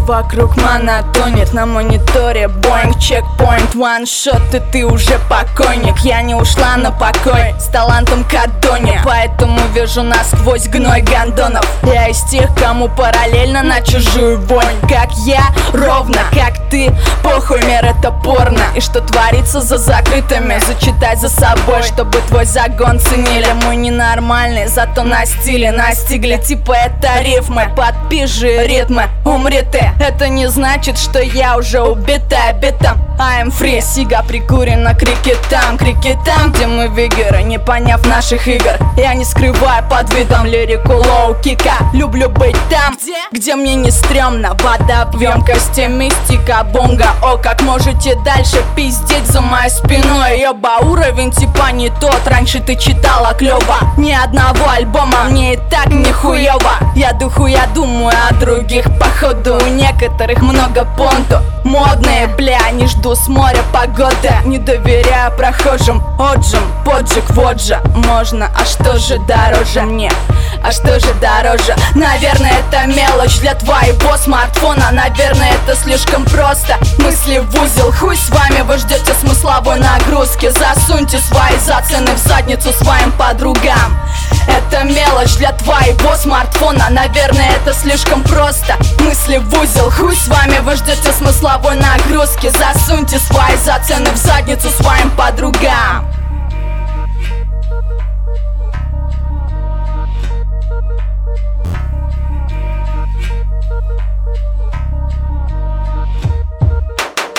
вокруг монотонит. На мониторе боинг, чекпоинт, ваншот, и ты уже покойник. Я не ушла на покой с талантом Кадони, поэтому вижу насквозь гной гондонов. Я из тех, кому параллельно на чужую вонь. Как я, ровно как ты, похуй, мир это порно. И что творится за закрытыми, зачитай за собой, чтобы твой загон ценили. Мы ненормальные, зато на стиле настигли. Типа это рифмы, подпиши ритмы. Умри ты, это не значит, что я уже убита битом. I'm free, сига прикурена, крики там, где мы вигеры, не поняв наших игр. Я не скрываю под видом лирику лоу-кика. Люблю быть там, где мне не стрёмно. Вода в емкости, мистика, бонга. О, как можете дальше пиздеть за моей спиной. Ёба, уровень типа не тот. Раньше ты читала клёво, ни одного альбома, мне и так нихуёво. Я думаю о других, походу у некоторых много понту. Модные, бля, не жду с моря погоды. Не доверяю прохожим, отжим, поджиг, вот же можно. А что же дороже мне? А что же дороже? Наверное, это мелочь для твоего смартфона. Наверное, это слишком просто. Мысли в узел, хуй с вами, вы ждете смысловой нагрузки. Засуньте свои зацены в задницу своим подругам. Это мелочь для твоего смартфона. Наверное, это слишком просто. Мысли в узел, хуй с вами, вы ждете смысловой нагрузки. Засуньте свои зацены в задницу своим подругам.